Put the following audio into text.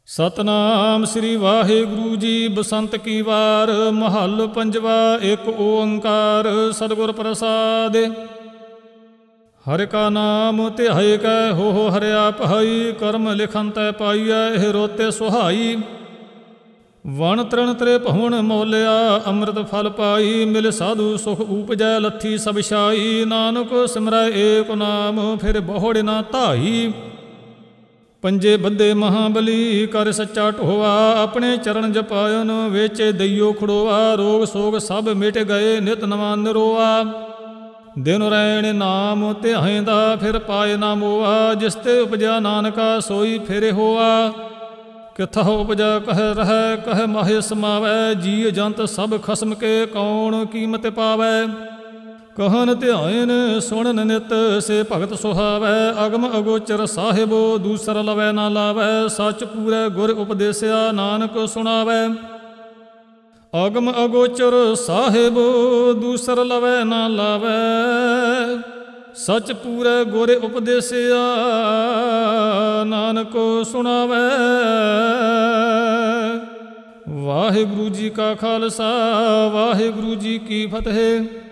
ਸਤਨਾਮ ਸ੍ਰੀ ਵਾਹਿਗੁਰੂ ਜੀ। ਬਸੰਤ ਕੀ ਵਾਰ ਮਹੱਲ ਪੰਜਵਾ। ਇੱਕ ਓੰਕਾਰ ਸਤਿਗੁਰ ਪ੍ਰਸਾਦਿ। ਹਰਿ ਕਾ ਨਾਮ ਧਿਆਏ ਕੈ ਹੋ ਹਰਿਆ ਭਾਈ। ਕਰਮ ਲਿਖਨ ਤੈ ਪਾਈਐ ਇਹ ਰੋਤੇ ਸੁਹਾਈ। ਵਣ ਤ੍ਰਿਣ ਤ੍ਰੇ ਭਵਨ ਮੋਲਿਆ ਅੰਮ੍ਰਿਤ ਫਲ ਪਾਈ। ਮਿਲ ਸਾਧੂ ਸੁਖ ਊਪਜੈ ਲੱਥੀ ਸਭ ਛਾਈ। ਨਾਨਕ ਸਿਮਰੈ ਏਕ ਨਾਮ ਫਿਰ ਬਹੁੜ ਨਾ ਧਾਈ। ਪੰਜੇ ਬੱਧੇ ਮਹਾਬਲੀ ਕਰ ਸੱਚਾ ਢੋਆ। ਆਪਣੇ ਚਰਨ ਜਪਾਇਨ ਵੇਚੇ ਦਈਓ ਖੜੋਆ। ਰੋਗ ਸੋਗ ਸਭ ਮਿਟ ਗਏ ਨਿਤ ਨਵਾਂ ਨਿਰੋਆ। ਦਿਨ ਰੈਣ ਨਾਮ ਧਿਆਇਂਦਾ ਫਿਰ ਪਾਏ ਨਾ ਮੋਆ। ਜਿਸ ਤੇ ਉਪਜਿਆ ਨਾਨਕਾ ਸੋਈ ਫਿਰ ਹੋਆ। ਕਿਥਾ ਉਪਜਾ ਕਹਿ ਰਹਿ ਕਹਿ ਮਾਹੇ ਸਮਾਵੈ। ਜੀ ਜੰਤ ਸਭ ਖਸਮ ਕੇ ਕੌਣ ਕੀਮਤ ਪਾਵੈ। ਕਹਨ ਧਿਆਇਨ ਸੁਣਨ ਨਿਤ ਸੇ ਭਗਤ ਸੁਹਾਵੈ। ਅਗਮ ਅਗੋਚਰ ਸਾਹਿਬੋ ਦੂਸਰ ਲਵੈ ਨਾ ਲਾਵੈ। ਸੱਚ ਪੂਰੈ ਗੁਰ ਉਪਦੇਸਿਆ ਨਾਨਕ ਸੁਣਾਵੈ। ਅਗਮ ਅਗੋਚਰ ਸਾਹਿਬੋ ਦੂਸਰ ਲਵੈ ਨਾ ਲਾਵੈ। ਸੱਚ ਪੂਰੈ ਗੁਰ ਉਪਦੇਸਿਆ ਨਾਨਕ ਸੁਣਾਵੈ। ਵਾਹਿਗੁਰੂ ਜੀ ਕਾ ਖਾਲਸਾ ਵਾਹਿਗੁਰੂ ਜੀ ਕੀ ਫਤਿਹ।